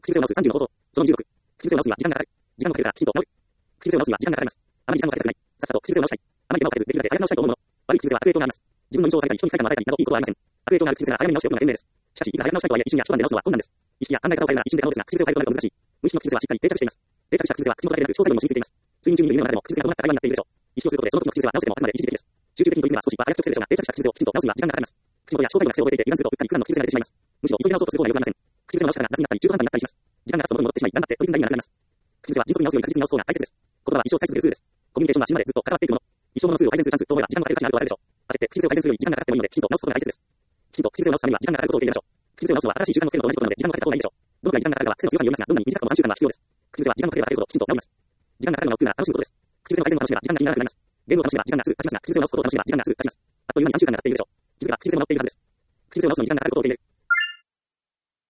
薬を治す30の方法。その26。薬を治すには時間がかかる。時間をかけるからきちんと治る。薬を治すには時間がかかります。あまり時間をかけたくない。さっさと薬を治したい。あまり手間をかけずできるだけ早く治したいと思うもの。悪い薬は悪影響があります。自分の印象を下げたり、人に不快感を与えたりなどいいことはありません。悪影響がある薬が早めに治しておくのが賢明です。しかし、いくら早めに治したいとはいえ、医師には一晩で治すのは困難です。意識や考え方を変えるなら一瞬で可能ですが、薬を変えるとなると難しい。無意識の傷はしっかり定着しています。定着した傷は口元だけでなく、腸内にも染み付いています。睡眠中にいる夢の中でも傷が伴った会話になっているでしょう。意識をすることでその時の傷は治せてもあくまで一時的です。集中的に取り組むのは少しは早く直せるでしょうが、定着した傷をきちんと治すには時間がかかります。口元や腸内の癖を覚えていて油断するとうっかり苦難の傷が出てしまいます。むしろ急いで治そうとする方がよくありません。傷の治し方が雑になったり中途半端になったりします。時間が経つと元に戻ってしまい、頑張って取り組んだ意味がなくなります。傷は迅速に治すより確実に治す方が大切です。言葉は一生使い続けるツールです。コミュニケーションは死ぬまでずっと関わっていくもの。一生ものツールを改善するチャンスと思えば時間のかける価値があると笑えるでしょう。焦って傷を改善するより時間がかかってもいいので、きちんと治すことが大切です。きちんと傷を治すためには時間がかかることを受け入れましょう。傷を治すのは新しい習慣のつけるのと同じことなので、時間をかけた方がいいでしょう。どのくらい時間がかかるかは癖の強さによりますが、どんなに短くも3週間は必要です。傷は時間をかければかけるほどきちんと治ります。時間がかかるのが億劫なら楽しむことです。傷の改善が楽しめば時間が気にならなくなります。ゲームを楽しめば時間がすぐ経ちますが、傷を治すことを楽しめば時間がすぐ経ちます。あっという間に3週間が経っているでしょう。気づけば傷も治っているはずです。